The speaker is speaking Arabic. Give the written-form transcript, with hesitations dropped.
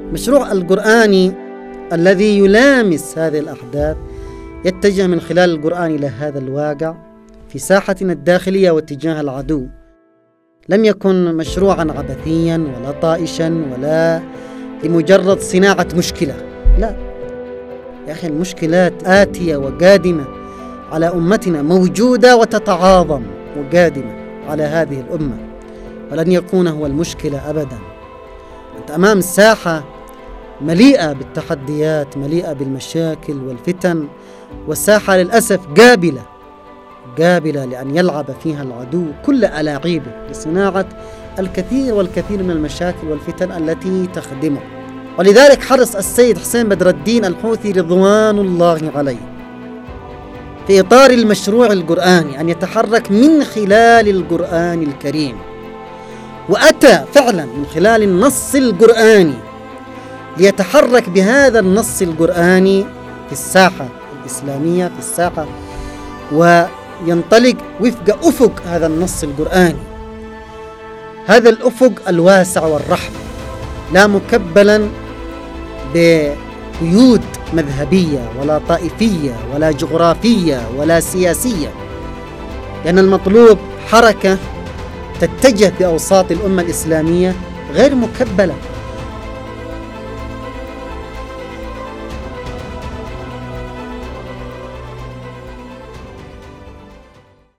مشروع القرآني الذي يلامس هذه الأحداث يتجه من خلال القرآن إلى هذا الواقع في ساحتنا الداخلية واتجاه العدو. لم يكن مشروعا عبثيا ولا طائشا ولا لمجرد صناعة مشكلة، لا يا أخي، المشكلات آتية وقادمة على أمتنا، موجودة وتتعاظم وقادمة على هذه الأمة، ولن يكون هو المشكلة أبدا. أنت أمام ساحة مليئة بالتحديات، مليئة بالمشاكل والفتن، والساحة للأسف قابلة لأن يلعب فيها العدو كل ألاعيبه لصناعة الكثير والكثير من المشاكل والفتن التي تخدمه. ولذلك حرص السيد حسين بدر الدين الحوثي رضوان الله عليه في إطار المشروع القرآني أن يتحرك من خلال القرآن الكريم، وأتى فعلا من خلال النص القرآني ليتحرك بهذا النص القرآني في الساحة الإسلامية، في الساحة، وينطلق وفق أفق هذا النص القرآني، هذا الأفق الواسع والرحب، لا مكبلا بقيود مذهبية ولا طائفية ولا جغرافية ولا سياسية، لأن المطلوب حركة تتجه بأوساط الأمة الإسلامية غير مكبلة